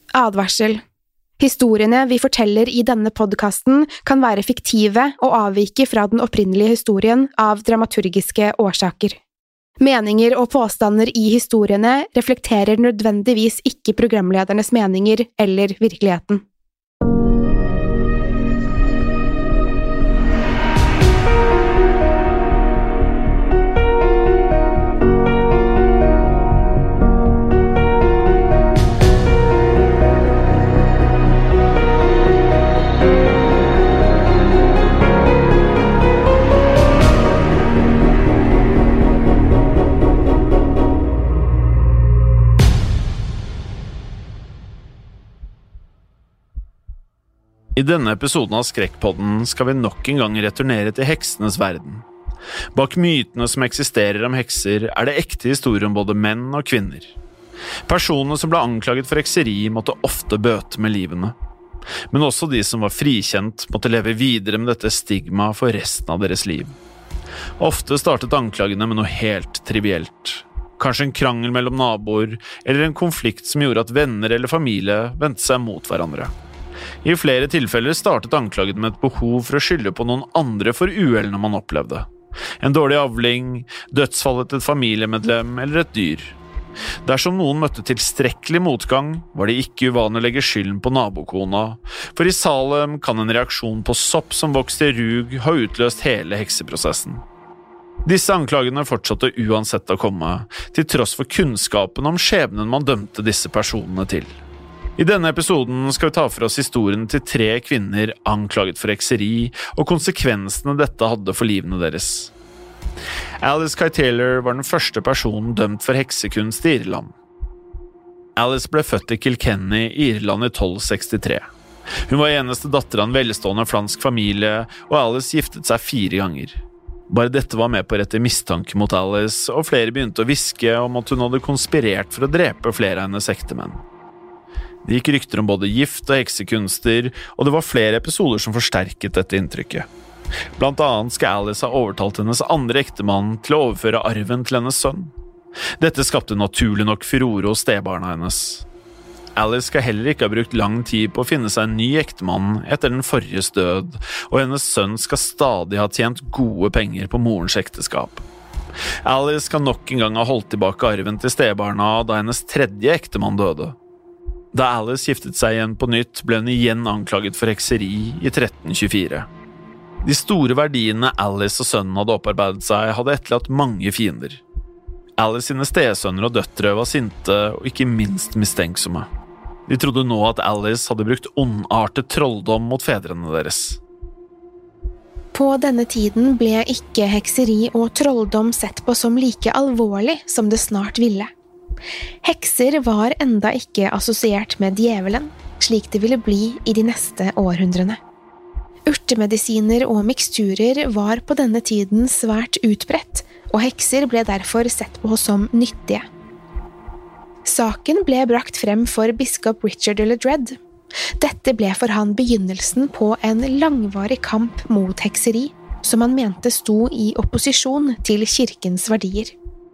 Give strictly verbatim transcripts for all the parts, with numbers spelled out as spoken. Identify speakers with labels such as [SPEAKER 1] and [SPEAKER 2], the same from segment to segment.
[SPEAKER 1] Advarsel. Historiene vi forteller i denne podcasten kan være fiktive og avvike fra den opprinnelige historien av dramaturgiske årsaker. Meninger og påstander i historiene reflekterer nødvendigvis ikke programledernes meninger eller virkeligheten.
[SPEAKER 2] I denne episoden av Skrekkpodden skal vi nok en gang returnere til heksenes verden. Bak mytene som eksisterer om hekser er det ekte historier om både menn og kvinner. Personene som ble anklaget for hekseri måtte ofte bøte med livene. Men også de som var frikjent måtte leve videre med dette stigma for resten av deres liv. Ofte startet anklagene med noe helt trivielt. Kanskje en krangel mellom naboer, eller en konflikt som gjorde at venner eller familie vendte seg mot hverandre. I flere tilfeller startet anklagen med et behov for å skylde på noen andre for uhellene man opplevde. En dårlig avling, dødsfallet til et familiemedlem eller et dyr. Dersom noen møtte tilstrekkelig motgang, var det ikke uvanlig å legge skylden på nabokona, for i Salem kan en reaksjon på sopp som vokste i rug ha utløst hele hekseprosessen. Disse anklagene fortsatte uansett å komme, til tross for kunnskapen om skjebnen man dømte disse personene til. I denne episoden skal vi ta for oss historien til tre kvinner anklaget for hekseri og konsekvensene dette hadde for livene deres. Alice Kay Taylor var den første personen dømt for heksekunst i Irland. Alice ble født i Kilkenny i Irland i tolv sekstitre. Hun var eneste datter av en velstående fransk familie, og Alice giftet seg fire ganger. Bare dette var med på å rette mistanke mot Alice, og flere begynte å hviske om at hun hadde konspirert for å drepe flere av hennes ektemenn. Det gikk rykter om både gift og heksekunster, og det var flere episoder som forsterket dette inntrykket. Blant annet skal Alice ha overtalt hennes andre ektemann til å overføre arven til hennes sønn. Dette skapte naturlig nok furore hos stebarna hennes. Alice skal heller ikke ha brukt lang tid på å finne seg en ny ektemann etter den forriges død, og hennes sønn skal stadig ha tjent gode penger på morens ekteskap. Alice skal nok en gang ha holdt tilbake arven til stebarna da hennes tredje ektemann døde. Da Alice giftet seg igjen på nytt, ble hun igjen anklaget for hekseri i tretten tjuefire. De store verdiene Alice og sønnen hadde opparbeidet seg, hadde etterlatt mange fiender. Alice sine stesønner og døtre var sinte og ikke minst mistenksomme. De trodde nå at Alice hadde brukt ondartet trolldom mot fedrene deres.
[SPEAKER 1] På denne tiden ble ikke hekseri og trolldom sett på som like alvorlig som det snart ville. Hekser var enda ikke assosiert med djevelen, slik det ville bli i de neste århundrene. Urtemedisiner og miksturer var på denne tiden svært utbredt, og hekser ble derfor sett på som nyttige. Saken ble brakt frem for biskop Richard le Dread. Dette ble for han begynnelsen på en langvarig kamp mot hekseri, som han mente sto i opposisjon til kirkens verdier.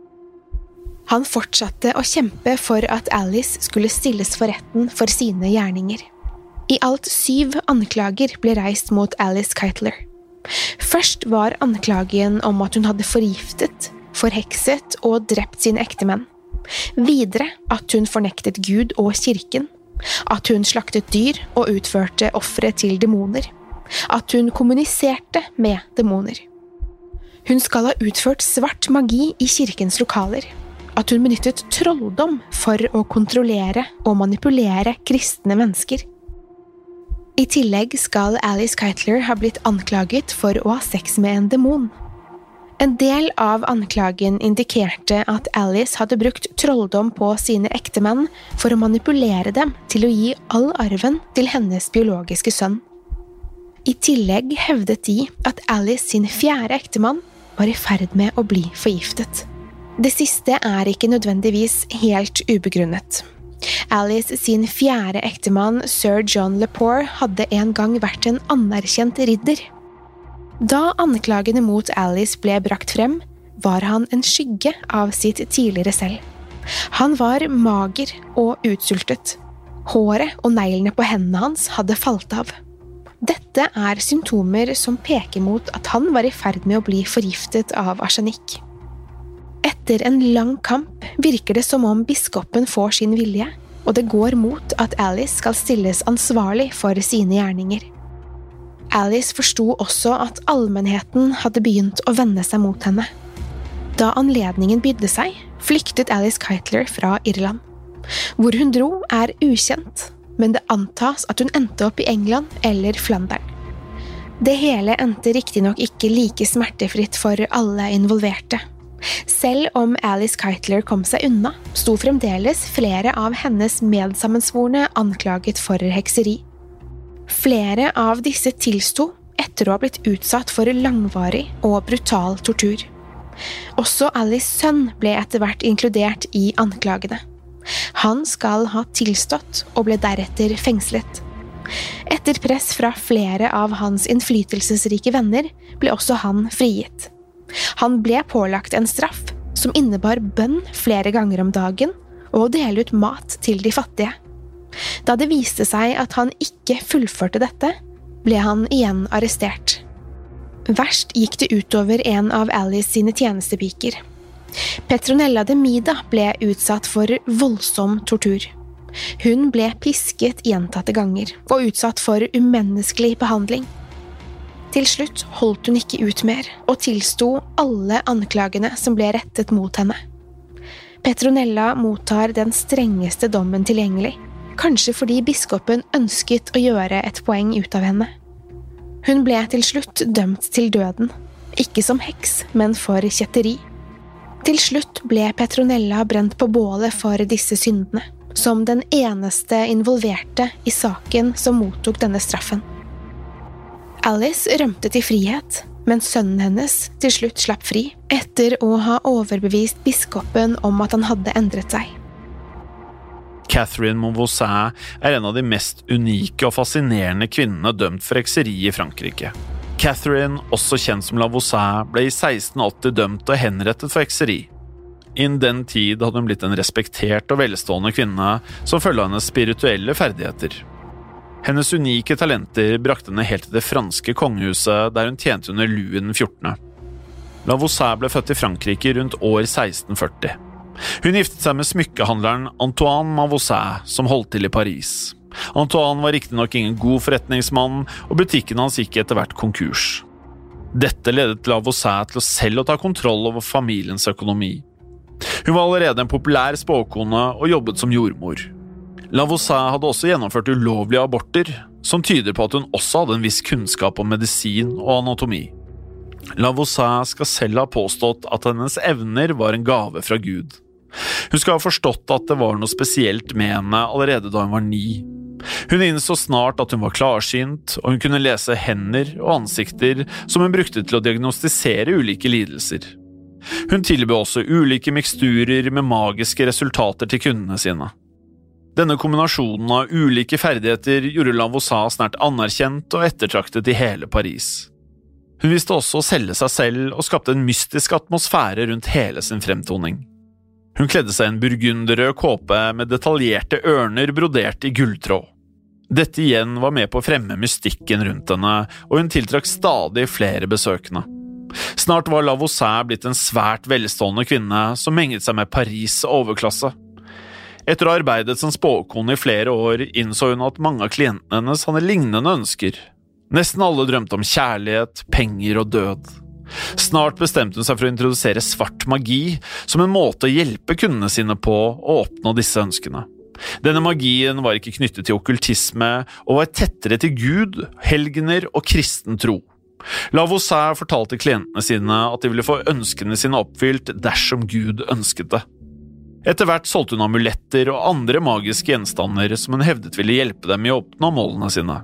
[SPEAKER 1] Han fortsatte å kjempe for at Alice skulle stilles for retten for sine gjerninger. I alt syv anklager ble reist mot Alice Keitler. Først var anklagen om at hun hadde forgiftet, forhekset og drept sine ektemenn. Videre at hun fornektet Gud og kirken, at hun slaktet dyr og utførte ofre til demoner, at hun kommuniserte med demoner. Hun skal ha utført svart magi i kirkens lokaler, at hun benyttet trolldom for å kontrollere og manipulere kristne mennesker. I tillegg skal Alice Keitler ha blitt anklaget for å ha sex med en demon. En del av anklagen indikerte at Alice hadde brukt trolldom på sine ektemenn for å manipulere dem til å gi all arven til hennes biologiske sønn. I tillegg hevdet de at Alice sin fjerde ektemann var i ferd med å bli forgiftet. Det siste er ikke nødvendigvis helt ubegrunnet. Alice sin fjerde ektemann, Sir John Lepore, hadde en gang vært en anerkjent ridder. Da anklagene mot Alice ble brakt frem, var han en skygge av sitt tidligere selv. Han var mager og utsultet. Håret og neglene på hendene hans hadde falt av. Dette er symptomer som peker mot at han var i ferd med å bli forgiftet av arsenikk. Etter en lang kamp virker det som om biskopen får sin vilje, og det går mot at Alice skal stilles ansvarlig for sine gjerninger. Alice forstod også at allmennheten hadde begynt å vende seg mot henne. Da anledningen bydde seg, flyktet Alice Keitler fra Irland. Hvor hun dro er ukjent, men det antas at hun endte opp i England eller Flandern. Det hele endte riktignok ikke like smertefritt for alle involverte. Selv om Alice Keitler kom seg unna, sto fremdeles flere av hennes medsammensvorne anklaget for hekseri. Flere av disse tilsto etter å ha blitt utsatt for langvarig og brutal tortur. Også Alice' sønn ble etter hvert inkludert i anklagene. Han skal ha tilstått og ble deretter fengslet. Etter press fra flere av hans innflytelsesrike venner ble også han frigitt. Han ble pålagt en straff som innebar bønn flere ganger om dagen og å dele ut mat til de fattige. Da det viste seg at han ikke fullførte dette, ble han igjen arrestert. Verst gikk det utover en av Alice sine tjenestepiker. Petronella de Mida ble utsatt for voldsom tortur. Hun ble pisket gjentatte ganger og utsatt for umenneskelig behandling. Til slutt holdt hun ikke ut mer og tilsto alle anklagene som ble rettet mot henne. Petronella mottar den strengeste dommen tilgjengelig, kanskje fordi biskopen ønsket å gjøre et poeng ut av henne. Hun ble til slutt dømt til døden, ikke som heks, men for kjetteri. Til slutt ble Petronella brent på bålet for disse syndene, som den eneste involverte i saken som mottok denne straffen. Alice rømte til frihet, men sønnen hennes til slutt slapp fri, etter å ha overbevist biskopen om at han hadde endret seg.
[SPEAKER 2] Catherine Monvoisin er en av de mest unike og fascinerende kvinnene dømt for hekseri i Frankrike. Catherine, også kjent som Lavoisier, ble i seksten åtti dømt og henrettet for hekseri. Innen den tid hadde hun blitt en respektert og velstående kvinne som følge av hennes spirituelle ferdigheter. Hennes unike talenter brakte henne helt til det franske kongehuset, der hun tjente under Louis den fjortende. Lavoisier ble født i Frankrike rundt år seksten førti. Hun giftet seg med smykkehandleren Antoine Mauvoisin, som holdt til i Paris. Antoine var riktignok ingen god forretningsmann, og butikken hans gikk etter hvert konkurs. Dette ledet Lavoisier til å selv å ta kontroll over familiens økonomi. Hun var allerede en populær spåkone og jobbet som jordmor. Lavoisier hadde også gjennomført ulovlige aborter, som tyder på at hun også hadde en viss kunnskap om medisin og anatomi. Lavoisier skal selv ha påstått at hennes evner var en gave fra Gud. Hun skal ha forstått at det var noe spesielt med henne allerede da hun var ni. Hun innså snart at hun var klarsynt, og hun kunne lese hender og ansikter som hun brukte til å diagnostisere ulike lidelser. Hun tilbød også ulike miksturer med magiske resultater til kundene sine. Denne kombinasjonen av ulike ferdigheter gjorde Lavoisier snart anerkjent og ettertraktet i hele Paris. Hun visste også å selge seg selv og skapte en mystisk atmosfære rundt hele sin fremtoning. Hun kledde seg i en burgunderrød kåpe med detaljerte ørner brodert i gulltråd. Dette igjen var med på å fremme mystikken rundt henne, og hun tiltrakk stadig flere besøkende. Snart var Lavoisier blitt en svært velstående kvinne som menget seg med Paris' overklasse. Etter å ha arbeidet som spåkone i flere år innså hun at mange av klientene hennes hadde lignende ønsker. Nesten alle drømte om kjærlighet, penger og død. Snart bestemte hun seg for å introdusere svart magi som en måte å hjelpe kundene sine på å oppnå disse ønskene. Denne magien var ikke knyttet til okkultisme og var tettere til Gud, helgener og kristen tro. Lavoisier fortalte klientene sine at de ville få ønskene sine oppfylt dersom Gud ønsket det. Etter hvert solgte hun amuletter og andre magiske gjenstander som hun hevdet ville hjelpe dem i å oppnå målene sine.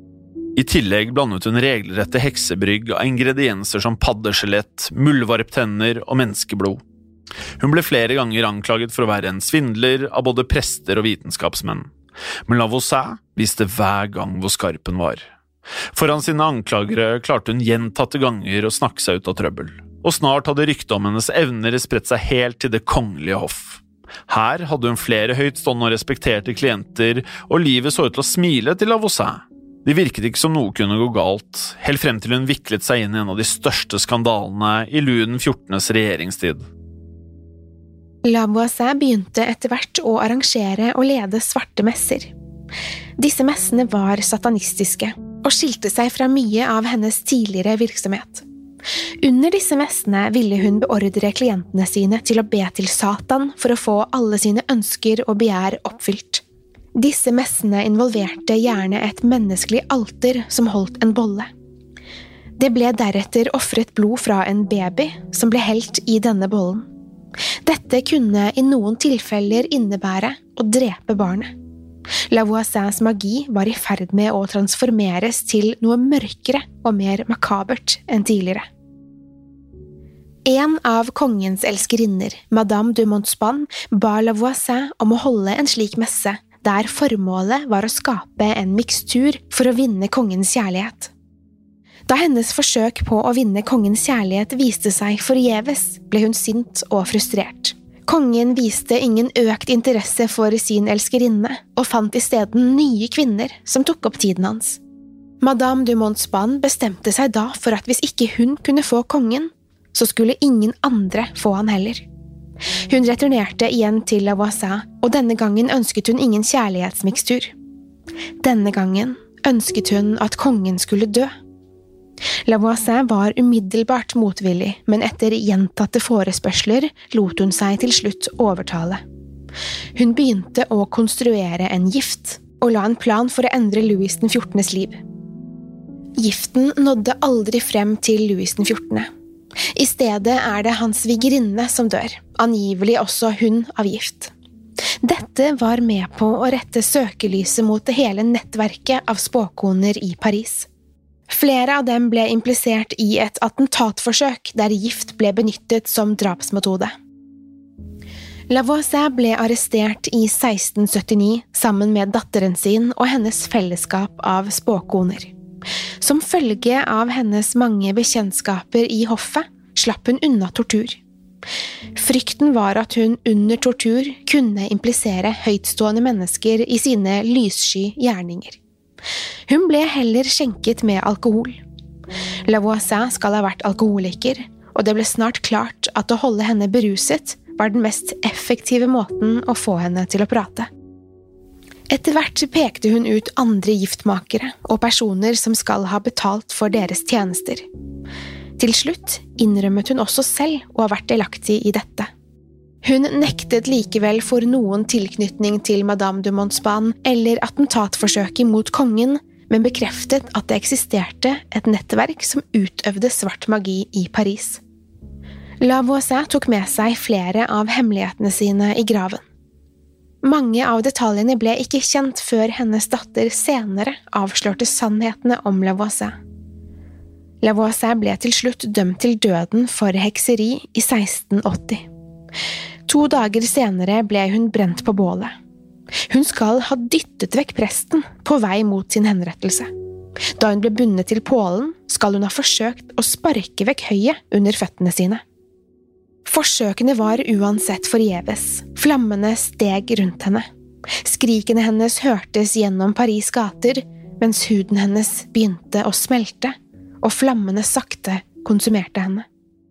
[SPEAKER 2] I tillegg blandet hun regelrette heksebrygg av ingredienser som paddeskjelett, muldvarptenner og menneskeblod. Hun ble flere ganger anklaget for å være en svindler av både prester og vitenskapsmenn. Men Lavoisier visste hver gang hvor skarp hun var. Foran sine anklagere klarte hun gjentatte ganger å snakke seg ut av trøbbel, og snart hadde ryktet om hennes evner spredt seg helt til det kongelige hoff. Her hadde hun flere høytstående og respekterte klienter, og livet så ut til å smile til Lavoisier. Det virket ikke som noe kunne gå galt, helt frem til hun viklet seg inn i en av de største skandalene i Louis den fjortendes regjeringstid.
[SPEAKER 1] Lavoisier begynte etter hvert å arrangere og lede svarte messer. Disse messene var satanistiske, og skilte seg fra mye av hennes tidligere virksomhet. Under disse messene ville hun beordre klientene sine til å be til Satan for å få alle sine ønsker og begjær oppfylt. Disse messene involverte gjerne et menneskelig alter som holdt en bolle. Det ble deretter offret blod fra en baby som ble helt i denne bollen. Dette kunne i noen tilfeller innebære å drepe barnet. Lavoisiers magi var i ferd med å transformeres til noe mørkere og mer makabert enn tidligere. En av kongens elskerinner, Madame de Montespan, ba Lavoisier om å holde en slik messe, der formålet var å skape en mikstur for å vinne kongens kjærlighet. Da hennes forsøk på å vinne kongens kjærlighet viste seg forgjeves, ble hun sint og frustrert. Kongen viste ingen økt interesse for sin elskerinne, og fant i stedet nye kvinner som tok opp tiden hans. Madame de Montespan bestemte seg da for at hvis ikke hun kunne få kongen, så skulle ingen andre få han heller. Hun returnerte igjen til Lavoisier, og denne gangen ønsket hun ingen kjærlighetsmikstur. Denne gangen ønsket hun at kongen skulle dø. Lavoisier var umiddelbart motvillig, men etter gjentatte forespørsler lot hun seg til slutt overtale. Hun begynte å konstruere en gift, og la en plan for å endre Louis den fjortendes liv. Giften nådde aldri frem til Louis den fjortende. I stedet er det hans svigerinne som dør, angivelig også hun av gift. Dette var med på å rette søkelyset mot det hele nettverket av spåkoner i Paris. Flere av dem ble implisert i et attentatforsøk der gift ble benyttet som drapsmetode. Lavoisier ble arrestert i seksten syttini sammen med datteren sin og hennes fellesskap av spåkoner. Som følge av hennes mange bekjentskaper i hoffet, slapp hun unna tortur. Frykten var at hun under tortur kunne implisere høytstående mennesker i sine lyssky gjerninger. Hun ble heller skjenket med alkohol. Lavoisier skal ha vært alkoholiker, og det ble snart klart at å holde henne beruset var den mest effektive måten å få henne til å prate. Etter hvert pekte hun ut andre giftmakere og personer som skal ha betalt for deres tjenester. Til slutt innrømmet hun også selv å ha vært delaktig i dette. Hun nektet likevel for noen tilknytning til Madame de Montespan eller attentatforsøket mot kongen, men bekreftet at det eksisterte et nettverk som utøvde svart magi i Paris. Lavoisier tok med seg flere av hemmelighetene sine i graven. Mange av detaljene ble ikke kjent før hennes datter senere avslørte sannhetene om Lavoisier. Lavoisier ble til slutt dømt til døden for hekseri i seksten åtti. To dager senere ble hun brent på bålet. Hun skal ha dyttet vekk presten på vei mot sin henrettelse. Da hun ble bundet til pålen, skal hun ha forsøkt å sparke vekk høyet under føttene sine. Forsøkene var uansett forgjeves. Flammene steg rundt henne. Skrikene hennes hørtes gjennom Paris gater, mens huden hennes begynte å smelte, og flammene sakte konsumerte henne.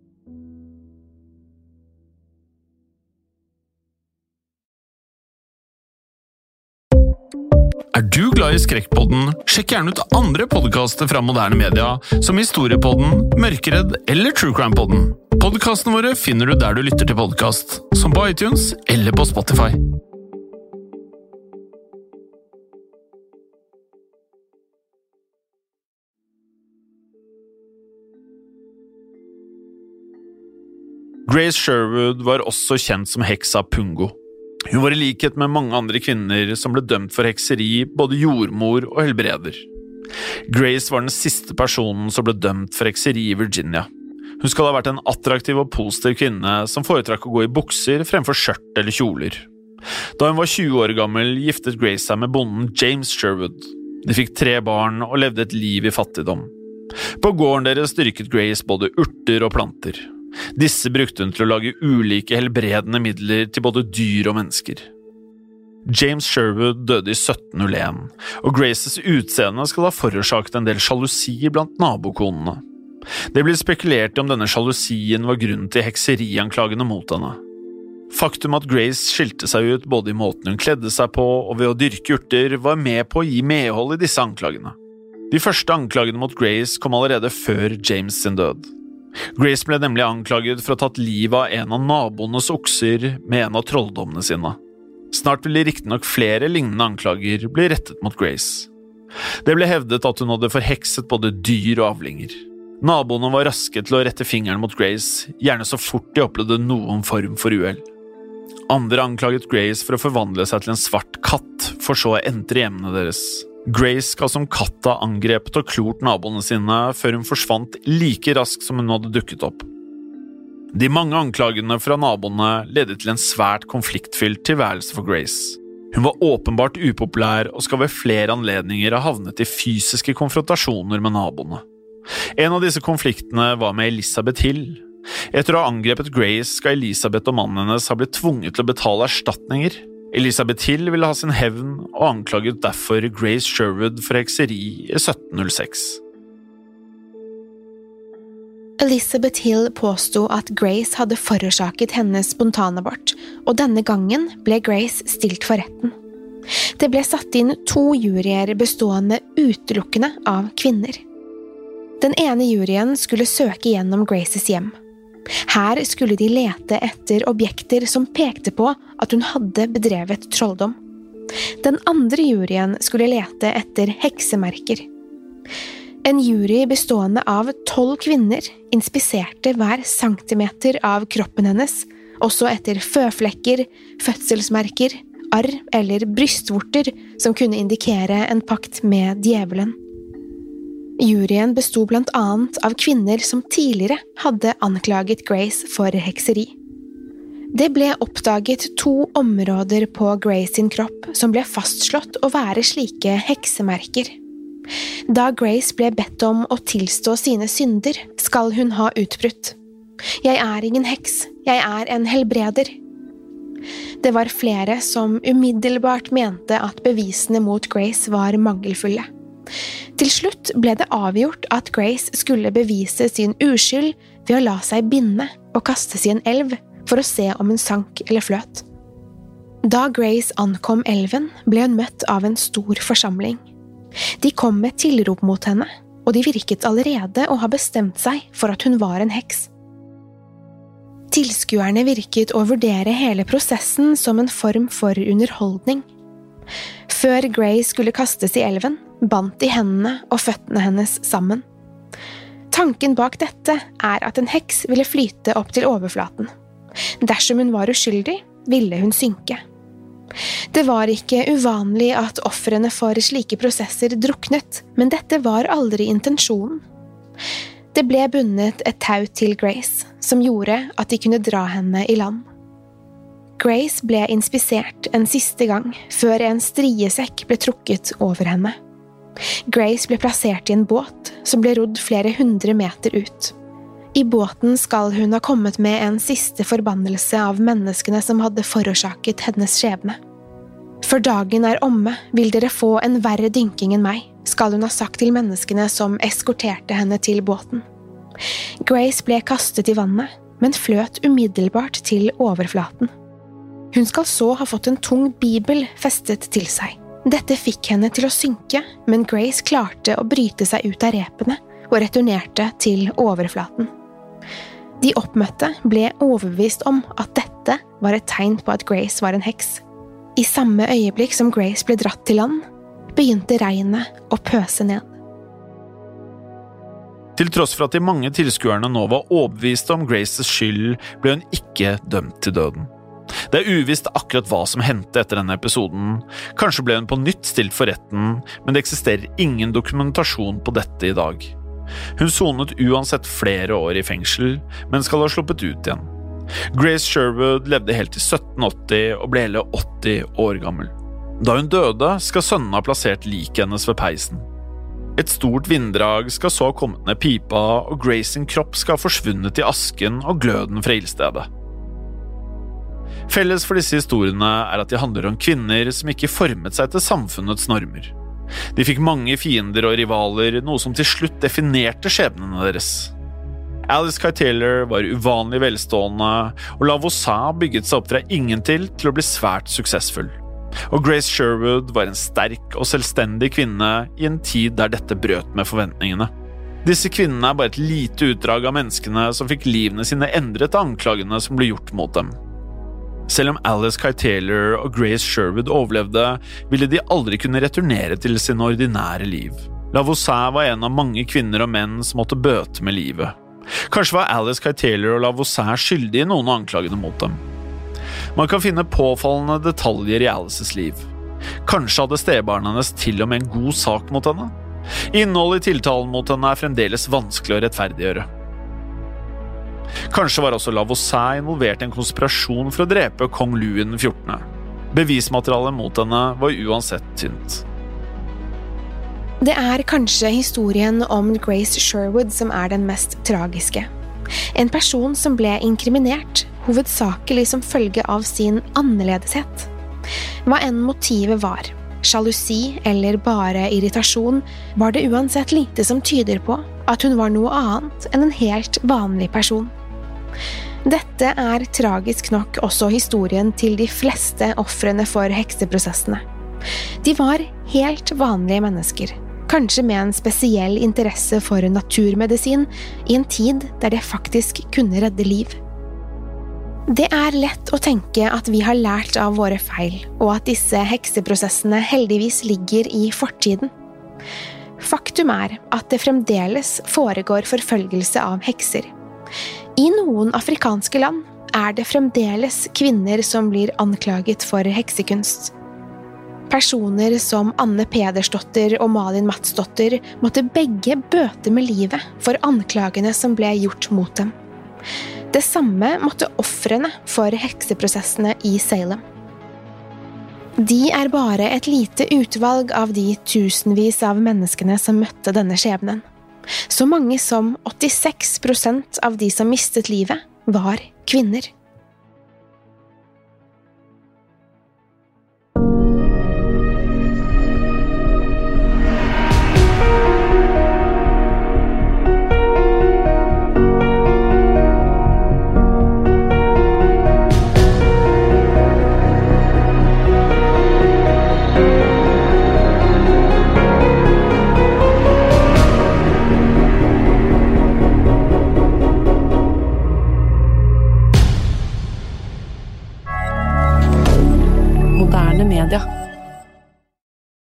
[SPEAKER 2] Er du glad i Skrekkpodden? Sjekk gjerne ut andre podcaster fra moderne media, som Historiepodden, Mørkeredd eller True Crime-podden. Podcastene våre finner du der du lytter til podcast, som på iTunes eller på Spotify. Grace Sherwood var også kjent som heksa Pungo. Hun var i likhet med mange andre kvinner som ble dømt for hekseri, både jordmor og helbreder. Grace var den siste personen som ble dømt for hekseri i Virginia. Hun skal ha vært en attraktiv og positiv kvinne som foretrakk å gå i bukser fremfor skjørt eller kjoler. Da hun var tjue år gammel, giftet Grace seg med bonden James Sherwood. De fikk tre barn og levde et liv i fattigdom. På gården deres dyrket Grace både urter og planter. Disse brukte hun til å lage ulike helbredende midler til både dyr og mennesker. James Sherwood døde i sytten null en, og Graces utseende skal ha forårsaket en del sjalusi blant nabokonene. Det blir spekulert om denne sjalusien var grunnen til hekserianklagene mot henne. Faktum at Grace skilte seg ut både i måten hun kledde seg på og ved å dyrke urter var med på å gi medhold i disse anklagene. De første anklagene mot Grace kom allerede før James sin død. Grace ble nemlig anklaget for å ha tatt livet av en av naboenes okser med en av trolldommene sine. Snart ville riktignok flere lignende anklager bli rettet mot Grace. Det ble hevdet at hun hadde forhekset både dyr og avlinger. Naboene var raske til å rette fingeren mot Grace, gjerne så fort de opplevde noen form for uhell. Andre anklaget Grace for å forvandle seg til en svart katt, for så å entre hjemmene deres. Grace skal som katta angrepet og klort naboene sine før hun forsvant like raskt som hun hadde dukket opp. De mange anklagene fra naboene ledet til en svært konfliktfylt tilværelse for Grace. Hun var åpenbart upopulær og skal ved flere anledninger ha havnet i fysiske konfrontasjoner med naboene. En av disse konfliktene var med Elizabeth Hill. Etter å ha angrepet Grace skal Elizabeth og mannen hennes ha blitt tvunget til å betale erstatninger. Elizabeth Hill ville ha sin hevn og anklaget derfor Grace Sherwood for hekseri i sytten null seks.
[SPEAKER 1] Elizabeth Hill påstod at Grace hadde forårsaket hennes spontanabort, og denne gangen ble Grace stilt for retten. Det ble satt inn to juryer bestående utelukkende av kvinner. Den ene juryen skulle søke gjennom Graces hjem. Her skulle de lete etter objekter som pekte på at hun hadde bedrevet trolldom. Den andre juryen skulle lete etter heksemerker. En jury bestående av tolv kvinner inspiserte hver centimeter av kroppen hennes, også etter føflekker, fødselsmerker, arr eller brystvorter som kunne indikere en pakt med djevelen. Juryen bestod blant annet av kvinner som tidligere hadde anklaget Grace for hekseri. Det ble oppdaget to områder på Grace sin kropp som ble fastslått å være slike heksemerker. Da Grace ble bedt om å tilstå sine synder, skal hun ha utbrutt: «Jeg er ingen heks, jeg er en helbreder». Det var flere som umiddelbart mente at bevisene mot Grace var mangelfulle. Til slutt ble det avgjort at Grace skulle bevise sin uskyld ved å la seg binde og kastes i en elv for å se om hun sank eller fløt. Da Grace ankom elven, ble hun møtt av en stor forsamling. De kom med tilrop mot henne, og de virket allerede å ha bestemt seg for at hun var en heks. Tilskuerne virket å vurdere hele prosessen som en form for underholdning. Før Grace skulle kastes i elven, bandt de hendene og føttene hennes sammen. Tanken bak dette er at en heks ville flyte opp til overflaten. Dersom hun var uskyldig, ville hun synke. Det var ikke uvanlig at ofrene for slike prosesser druknet, men dette var aldri intensjonen. Det ble bundet et tau til Grace, som gjorde at de kunne dra henne i land. Grace ble inspisert en siste gang, før en striesekk ble trukket over henne. Grace ble plassert i en båt, som ble rodd flere hundre meter ut. I båten skal hun ha kommet med en siste forbannelse av menneskene som hadde forårsaket hennes skjebne. «For dagen er omme, vil dere få en verre dynking enn meg», skal hun ha sagt til menneskene som eskorterte henne til båten. Grace ble kastet i vannet, men fløt umiddelbart til overflaten. Hun skal så ha fått en tung bibel festet til seg. Dette fikk henne til å synke, men Grace klarte å bryte seg ut av repene og returnerte til overflaten. De oppmøtte ble overbevist om at dette var et tegn på at Grace var en heks. I samme øyeblikk som Grace ble dratt til land, begynte regnet å pøse ned.
[SPEAKER 2] Til tross for at de mange tilskuerne nå var overbeviste om Graces skyld, ble hun ikke dømt til døden. Det er uvisst akkurat hva som hendte etter denne episoden. Kanskje ble hun på nytt stilt for retten, men det eksisterer ingen dokumentasjon på dette i dag. Hun sonet uansett flere år i fengsel, men skal ha sluppet ut igjen. Grace Sherwood levde helt til sytten åtti og ble hele åtti år gammel. Da hun døde, skal sønnen ha plassert liket hennes ved peisen. Et stort vinddrag skal så ha kommet ned pipa, og Grace sin kropp skal ha forsvunnet i asken og gløden fra ildstedet. Felles for disse historiene er at de handler om kvinner som ikke formet seg til samfunnets normer. De fikk mange fiender og rivaler, noe som til slutt definerte skjebnene deres. Alice Guy Taylor var uvanlig velstående, og La Voisin bygget seg opp fra ingen til til å bli svært suksessfull. Og Grace Sherwood var en sterk og selvstendig kvinne i en tid der dette brøt med forventningene. Disse kvinnene er bare et lite utdrag av menneskene som fikk livene sine endret av anklagene som ble gjort mot dem. Selv om Alice Guy Taylor og Grace Sherwood overlevde, ville de aldri kunne returnere til sine ordinære liv. La Voisin var en av mange kvinner og menn som måtte bøte med livet. Kanskje var Alice Guy Taylor og La Voisin skyldige i noen av anklagene mot dem. Man kan finne påfallende detaljer i Alices liv. Kanskje hadde stebarnet hennes til og med en god sak mot henne? Innholdet i tiltalen mot henne er fremdeles vanskelig å rettferdiggjøre. Kanskje var også La Voisin involvert i en konspirasjon for å drepe kong Louis den fjortende. Bevismaterialet mot henne var uansett tynt.
[SPEAKER 1] Det er kanskje historien om Grace Sherwood som er den mest tragiske. En person som ble inkriminert, hovedsakelig som følge av sin annerledeshet. Hva enn motivet var, sjalusi eller bare irritasjon, var det uansett lite som tyder på at hun var noe annet enn en helt vanlig person. Dette er tragisk nok også historien til de fleste ofrene for hekseprosessene. De var helt vanlige mennesker, kanskje med en spesiell interesse for naturmedisin i en tid der det faktisk kunne redde liv. Det er lett å tenke at vi har lært av våre feil, og at disse hekseprosessene heldigvis ligger i fortiden. Faktum er at det fremdeles foregår forfølgelse av hekser. I noen afrikanske land er det fremdeles kvinner som blir anklaget for heksekunst. Personer som Anne Pedersdotter og Malin Matsdotter måtte begge bøte med livet for anklagene som ble gjort mot dem. Det samme måtte ofrene for hekseprosessene i Salem. De er bare et lite utvalg av de tusenvis av menneskene som møtte denne skjebnen. Så mange som åttiseks prosent av de som mistet livet var kvinner.